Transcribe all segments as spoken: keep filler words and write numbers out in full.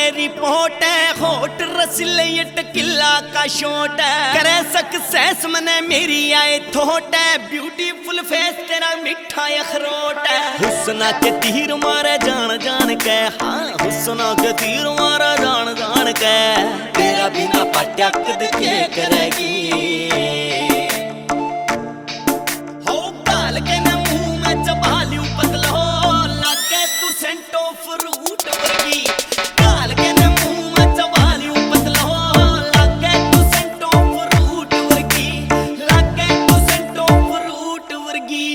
report है होट रसीले ये टकिला का शॉट है करे सक्सेस मने मेरी आए थोट है ब्यूटीफुल फेस तेरा मिठा अखरोट है हुस्ना के तीर मारे जान जान के हाँ हुस्ना के तीर मारे जान जान के तेरा बिना पटक के करेगी हो गाल के न मुंह में चबा लियो पतलो लागे तू सेंटो फ्रूट वर्गी गाल के न मुंह में चबा लियो पतलो लागे तू सेंटो फ्रूट वर्गी लागे तू सेंटो फ्रूट वर्गी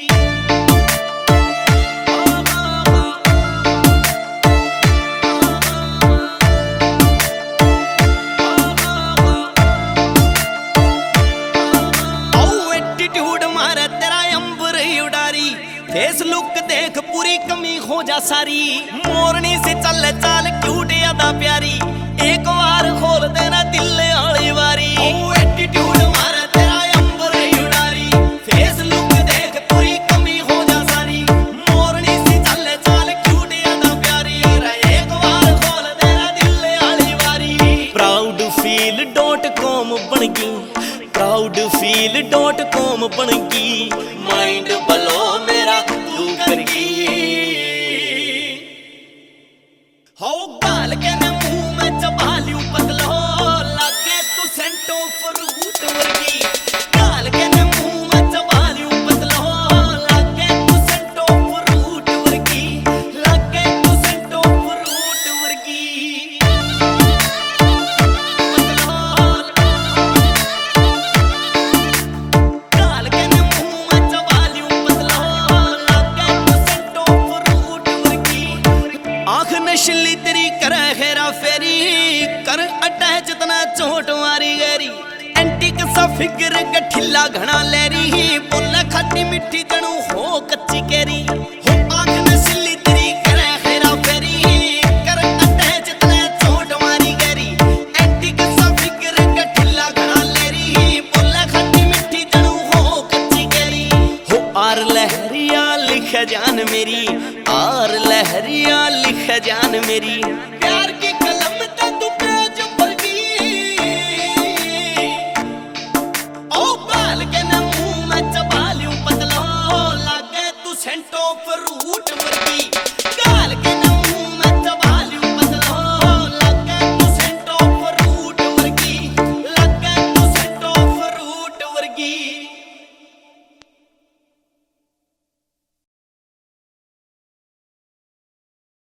फेस लुक देख पूरी कमी हो जा सारी मोरनी से चल चाल क्यूट अदा प्यारी एक बार खोल देना दिल वाली बारी एटीट्यूड मारा तेरा अंबर उड़ारी फेस लुक देख पूरी कमी हो जा सारी मोरनी से चल चाल क्यूट अदा प्यारी एक बार खोल देना दिल वाली बारी प्राउड फील डॉट कॉम बन गई प्राउड फील डॉट कॉम बन गई माइंड बलो मेरा तू करगी हो गाल के न मुंह में चबा लियो पतलो लागे तू सेंटो फ्रूट वर्गी गाल के न मुंह में चबा लियो पतलो लागे तू सेंटो फ्रूट वर्गी लागे तू सेंटो फ्रूट वर्गी नशली तेरी कर हेरा फेरी कर अटैच तना चोट मारी गरी एंटिक सा फिगर गठिला घना लेरी बोला खट्टी मिट्टी